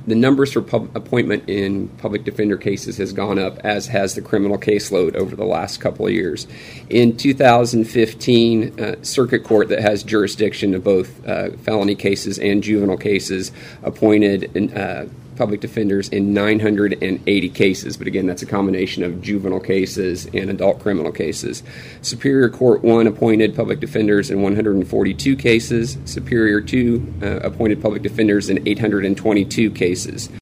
the numbers for appointment in public defender cases has gone up, as has the criminal caseload over the last couple of years. In 2015, Circuit Court, that has jurisdiction of both felony cases and juvenile cases, appointed public defenders in 980 cases. But again, that's a combination of juvenile cases and adult criminal cases. Superior Court 1 appointed public defenders in 142 cases. Superior 2 appointed public defenders in 822 cases.